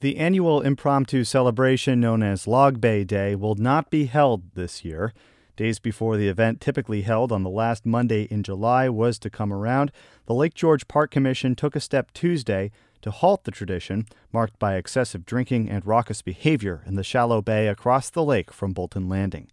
The annual impromptu celebration known as Log Bay Day will not be held this year. Days before the event, typically held on the last Monday in July, was to come around, the Lake George Park Commission took a step Tuesday to halt the tradition, marked by excessive drinking and raucous behavior in the shallow bay across the lake from Bolton Landing.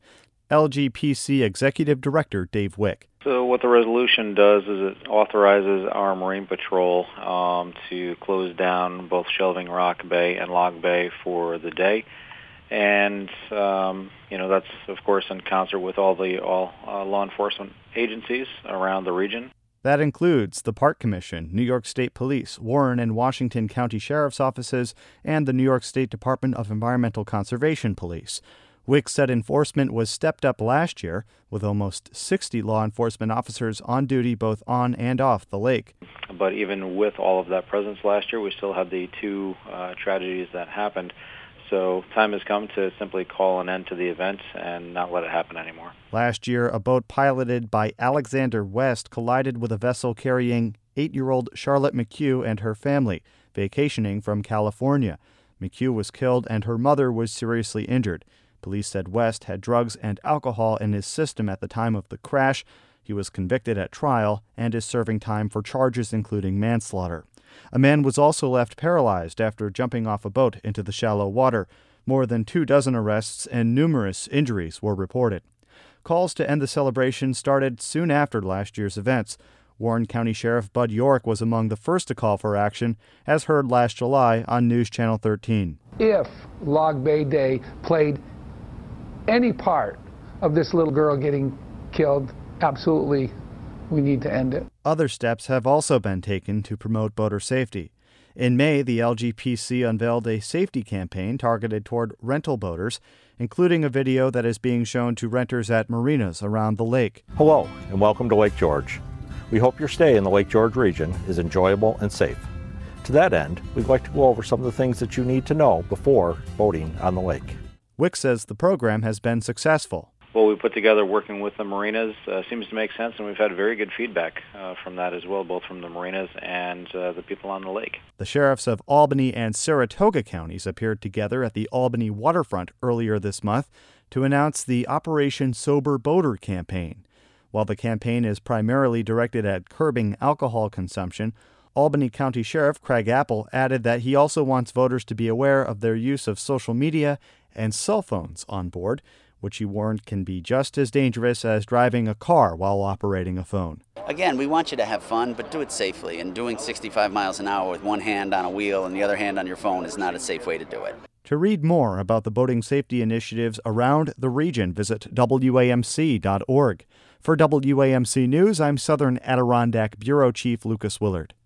LGPC Executive Director Dave Wick. So what the resolution does is it authorizes our Marine Patrol to close down both Shelving Rock Bay and Log Bay for the day. And, that's, of course, in concert with all law enforcement agencies around the region. That includes the Park Commission, New York State Police, Warren and Washington County Sheriff's Offices, and the New York State Department of Environmental Conservation Police. Wick said enforcement was stepped up last year, with almost 60 law enforcement officers on duty both on and off the lake. But even with all of that presence last year, we still had the two tragedies that happened. So time has come to simply call an end to the event and not let it happen anymore. Last year, a boat piloted by Alexander West collided with a vessel carrying 8-year-old Charlotte McHugh and her family, vacationing from California. McHugh was killed and her mother was seriously injured. Police said West had drugs and alcohol in his system at the time of the crash. He was convicted at trial and is serving time for charges including manslaughter. A man was also left paralyzed after jumping off a boat into the shallow water. More than 24 arrests and numerous injuries were reported. Calls to end the celebration started soon after last year's events. Warren County Sheriff Bud York was among the first to call for action, as heard last July on News Channel 13. If Log Bay Day played any part of this little girl getting killed, absolutely, we need to end it. Other steps have also been taken to promote boater safety. In May, the LGPC unveiled a safety campaign targeted toward rental boaters, including a video that is being shown to renters at marinas around the lake. Hello, and welcome to Lake George. We hope your stay in the Lake George region is enjoyable and safe. To that end, we'd like to go over some of the things that you need to know before boating on the lake. Wick says the program has been successful. What we put together working with the marinas seems to make sense, and we've had very good feedback from that as well, both from the marinas and the people on the lake. The sheriffs of Albany and Saratoga counties appeared together at the Albany waterfront earlier this month to announce the Operation Sober Boater campaign. While the campaign is primarily directed at curbing alcohol consumption, Albany County Sheriff Craig Apple added that he also wants voters to be aware of their use of social media and cell phones on board, which he warned can be just as dangerous as driving a car while operating a phone. Again, we want you to have fun, but do it safely. And doing 65 miles an hour with one hand on a wheel and the other hand on your phone is not a safe way to do it. To read more about the boating safety initiatives around the region, visit WAMC.org. For WAMC News, I'm Southern Adirondack Bureau Chief Lucas Willard.